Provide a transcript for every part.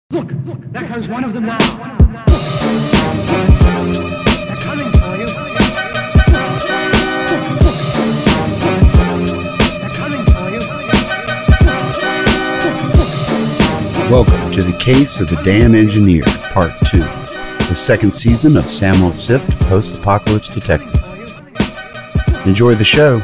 Look, there comes one of them now. They're coming for you. They're coming for you. Welcome to The Case of the Damn Engineer, Part 2, the second season of Samuel Sift, Post-Apocalypse Detective. Enjoy the show.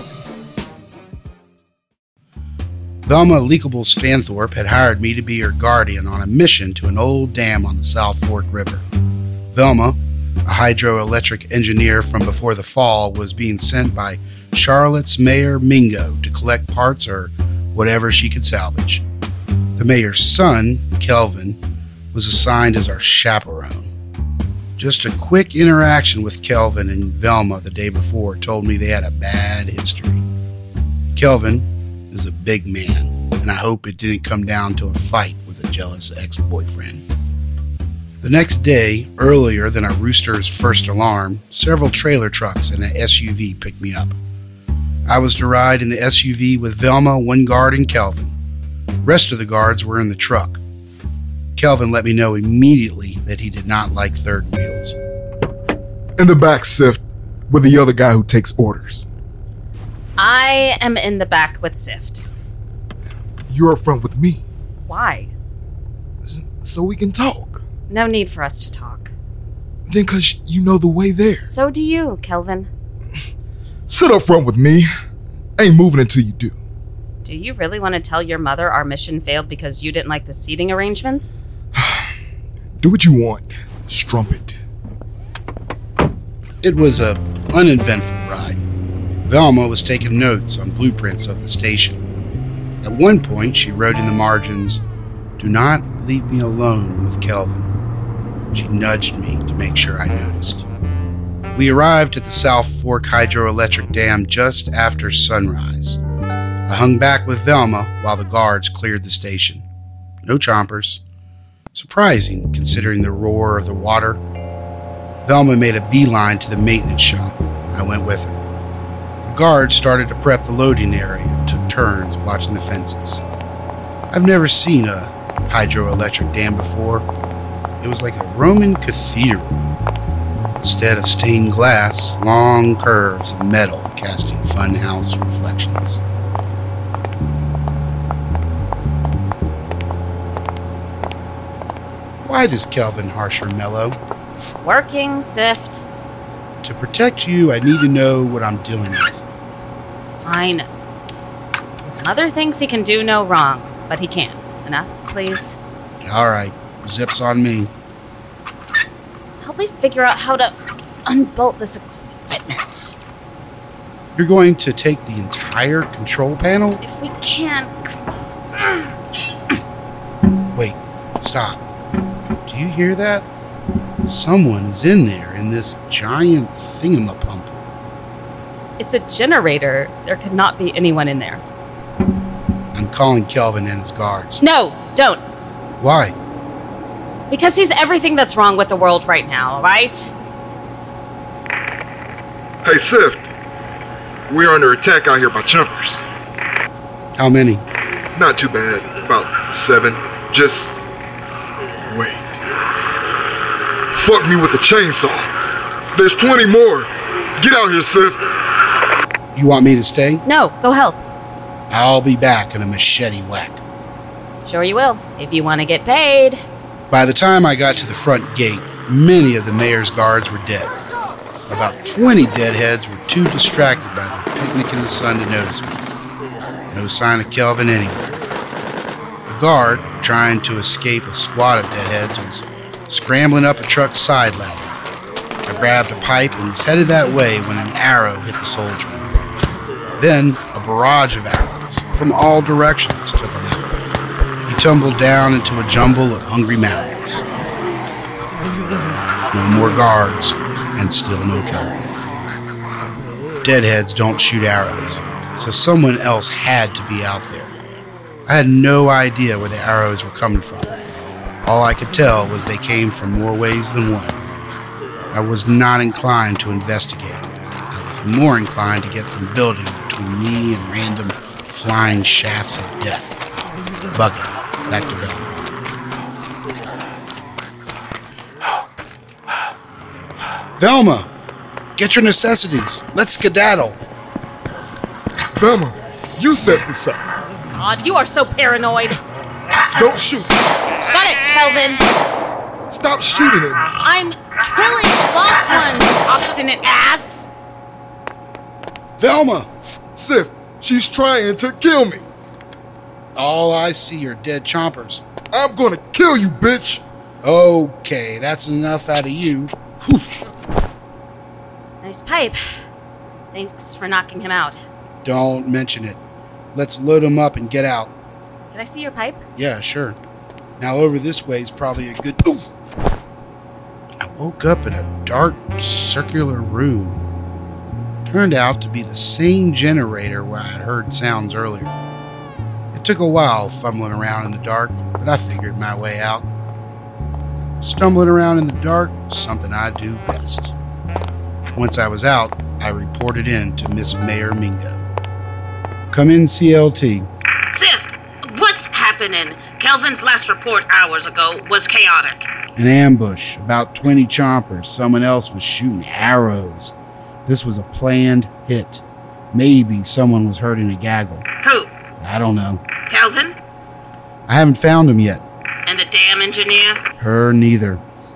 Velma Leakable Stanthorpe had hired me to be her guardian on a mission to an old dam on the South Fork River. Velma, a hydroelectric engineer from before the fall, was being sent by Charlotte's Mayor Mingo to collect parts or whatever she could salvage. The mayor's son, Kelvin, was assigned as our chaperone. Just a quick interaction with Kelvin and Velma the day before told me they had a bad history. Kelvin is a big man, and I hope it didn't come down to a fight with a jealous ex-boyfriend. The next day, earlier than our rooster's first alarm, several trailer trucks and an SUV picked me up. I was to ride in the SUV with Velma, one guard, and Kelvin. The rest of the guards were in the truck. Kelvin let me know immediately that he did not like third wheels. In the back, Sift, with the other guy who takes orders. I am in the back with Sift. You're up front with me, Why? so we can talk. No need for us to talk. Then 'cause you know the way there. So do you, Kelvin. Sit up front with me. Ain't moving until you do. Do you really want to tell your mother our mission failed because you didn't like the seating arrangements? Do what you want. Strumpet. It was a uneventful ride. Velma was taking notes on blueprints of the station. At one point, she wrote in the margins, "Do not leave me alone with Kelvin." She nudged me to make sure I noticed. We arrived at the South Fork Hydroelectric Dam just after sunrise. I hung back with Velma while the guards cleared the station. No chompers. Surprising, considering the roar of the water. Velma made a beeline to the maintenance shop. I went with her. The guards started to prep the loading area and took turns watching the fences. I've never seen a hydroelectric dam before. It was like a Roman cathedral. Instead of stained glass, long curves of metal casting funhouse reflections. Why does Kelvin harsh or mellow? Working, Sift. To protect you, I need to know what I'm dealing with. Fine. His mother thinks he can do no wrong, but he can. Enough, please. All right, zips on me. Help me figure out how to unbolt this equipment. You're going to take the entire control panel? If we can. Wait, stop. Do you hear that? Someone is in there in this giant thingamapump. It's a generator. There could not be anyone in there. I'm calling Kelvin and his guards. No, don't. Why? Because he's everything that's wrong with the world right now, right? Hey, Sift. We're under attack out here by chumpers. How many? Not too bad. About 7. Just wait. Fuck me with a chainsaw. There's 20 more. Get out here, Sift. You want me to stay? No, go help. I'll be back in a machete whack. Sure you will, if you want to get paid. By the time I got to the front gate, many of the mayor's guards were dead. About 20 deadheads were too distracted by their picnic in the sun to notice me. No sign of Kelvin anywhere. The guard, trying to escape a squad of deadheads, was scrambling up a truck's side ladder. I grabbed a pipe and was headed that way when an arrow hit the soldier. Then a barrage of arrows from all directions took him out. He tumbled down into a jumble of hungry mountains. No more guards, and still no Kelvin. Deadheads don't shoot arrows, so someone else had to be out there. I had no idea where the arrows were coming from. All I could tell was they came from more ways than one. I was not inclined to investigate. I was more inclined to get some building between me and random flying shafts of death. Bucket, back to Velma. Velma, get your necessities. Let's skedaddle. Velma, you set this up. God, you are so paranoid. Don't shoot. Shut it, Kelvin. Stop shooting at me. I'm killing lost ones, obstinate ass. Velma! Sif, she's trying to kill me. All I see are dead chompers. I'm gonna kill you, bitch. Okay, that's enough out of you. Whew. Nice pipe. Thanks for knocking him out. Don't mention it. Let's load him up and get out. Can I see your pipe? Yeah, sure. Now over this way is probably a good... Ooh! I woke up in a dark, circular room. Turned out to be the same generator where I had heard sounds earlier. It took a while fumbling around in the dark, but I figured my way out. Stumbling around in the dark, something I do best. Once I was out, I reported in to Miss Mayor Mingo. Come in, CLT. Sif, what's happening? Kelvin's last report hours ago was chaotic. An ambush, about 20 chompers. Someone else was shooting arrows. This was a planned hit. Maybe someone was hurting a gaggle. Who? I don't know. Kelvin? I haven't found him yet. And the dam engineer? Her neither.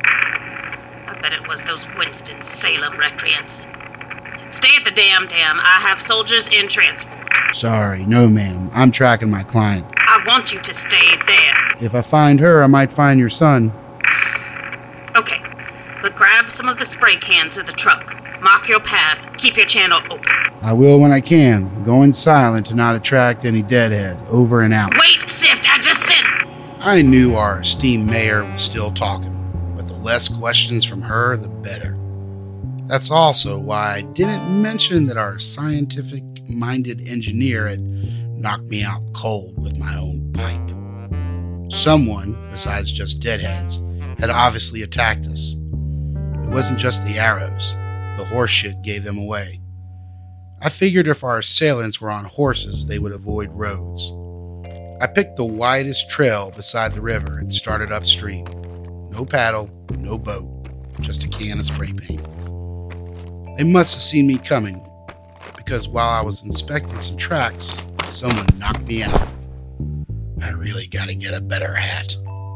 I bet it was those Winston-Salem recreants. Stay at the dam. I have soldiers in transport. Sorry, no ma'am. I'm tracking my client. I want you to stay there. If I find her, I might find your son. Okay, but grab some of the spray cans of the truck. Mark your path. Keep your channel open. I will when I can. Going silent to not attract any deadhead. Over and out. Wait, Sif, I just said... I knew our esteemed mayor was still talking, but the less questions from her, the better. That's also why I didn't mention that our scientific-minded engineer had knocked me out cold with my own pipe. Someone, besides just deadheads, had obviously attacked us. It wasn't just the arrows. The horse shit gave them away. I figured if our assailants were on horses, they would avoid roads. I picked the widest trail beside the river and started upstream. No paddle, no boat, just a can of spray paint. They must have seen me coming, because while I was inspecting some tracks, someone knocked me out. I really gotta get a better hat.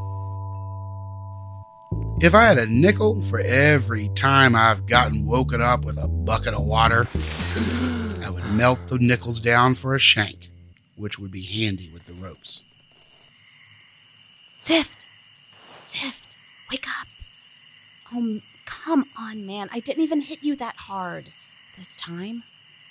If I had a nickel for every time I've gotten woken up with a bucket of water, I would melt the nickels down for a shank, which would be handy with the ropes. Sift, wake up. Oh, come on, man. I didn't even hit you that hard this time.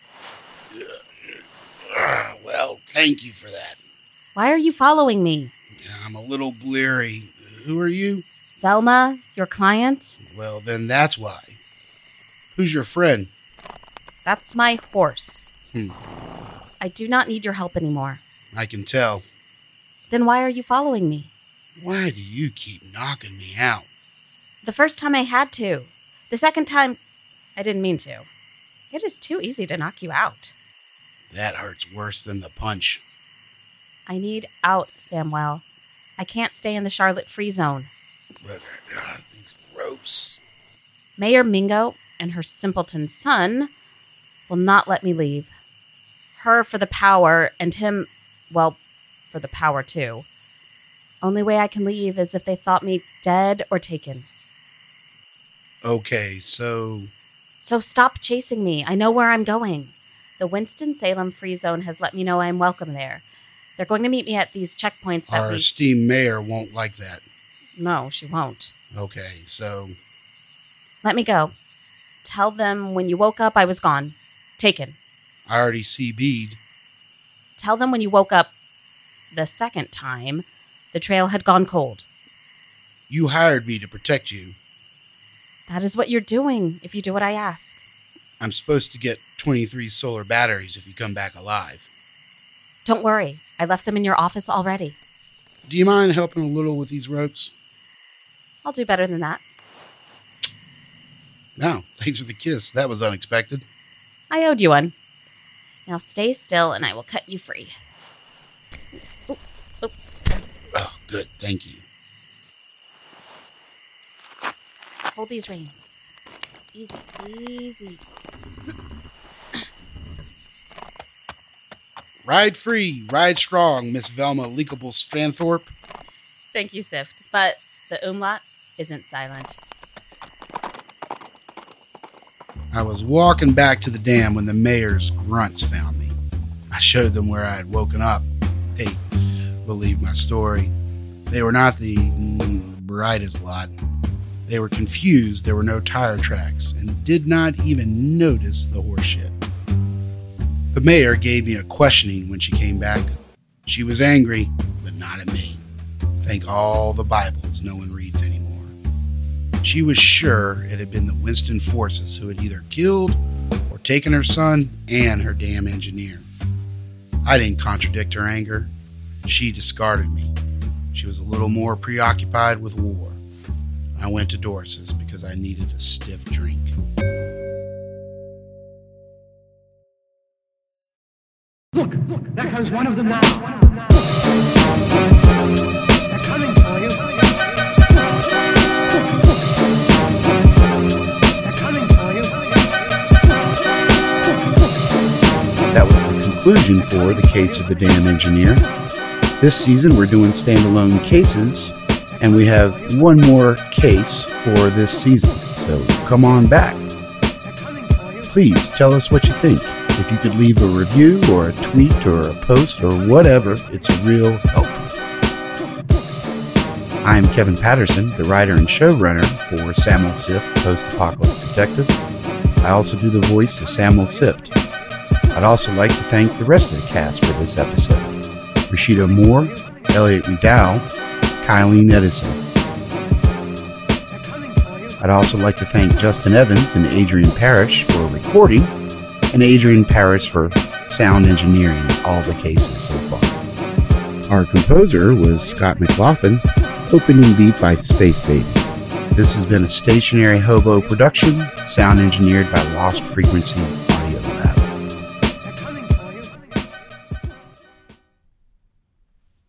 Well, thank you for that. Why are you following me? I'm a little bleary. Who are you? Velma, your client? Well, then that's why. Who's your friend? That's my horse. Hmm. I do not need your help anymore. I can tell. Then why are you following me? Why do you keep knocking me out? The first time I had to. The second time, I didn't mean to. It is too easy to knock you out. That hurts worse than the punch. I need out, Samwell. I can't stay in the Charlotte Free Zone. These ropes. Mayor Mingo and her simpleton son will not let me leave. Her for the power, and him, well, for the power too. Only way I can leave is if they thought me dead or taken. Okay, so... So stop chasing me. I know where I'm going. The Winston-Salem Free Zone has let me know I'm welcome there. They're going to meet me at these checkpoints that Our esteemed mayor won't like that. No, she won't. Okay, so... Let me go. Tell them when you woke up I was gone. Taken. I already CB'd. Tell them when you woke up the second time, the trail had gone cold. You hired me to protect you. That is what you're doing if you do what I ask. I'm supposed to get 23 solar batteries if you come back alive. Don't worry. I left them in your office already. Do you mind helping a little with these ropes? I'll do better than that. No, thanks for the kiss. That was unexpected. I owed you one. Now stay still and I will cut you free. Oh, good. Thank you. Hold these reins. Easy, easy. Ride free, ride strong, Miss Velma Leakable Stranthorpe. Thank you, Sift. But the umlaut isn't silent. I was walking back to the dam when the mayor's grunts found me. I showed them where I had woken up. They believed my story. They were not the brightest lot. They were confused there were no tire tracks and did not even notice the horse shit. The mayor gave me a questioning when she came back. She was angry, but not at me. Thank all the Bibles no one reads anymore. She was sure it had been the Winston forces who had either killed or taken her son and her damn engineer. I didn't contradict her anger. She discarded me. She was a little more preoccupied with war. I went to Doris's because I needed a stiff drink. Look, there comes one of them now. They're coming for you. They're coming for you. That was the conclusion for The Case of the Damn Engineer. This season we're doing standalone cases, and we have one more case for this season, so come on back. Please tell us what you think. If you could leave a review or a tweet or a post or whatever, it's a real help. I'm Kevin Patterson, the writer and showrunner for Samuel Sift, Post-Apocalypse Detective. I also do the voice of Samuel Sift. I'd also like to thank the rest of the cast for this episode. Rashida Moore, Elliot McDowell, Kylene Edison. I'd also like to thank Justin Evans and Adrian Parrish for recording, and Adrian Parrish for sound engineering all the cases so far. Our composer was Scott McLaughlin, opening beat by Space Baby. This has been a Stationary Hobo production, sound engineered by Lost Frequency Audio Lab.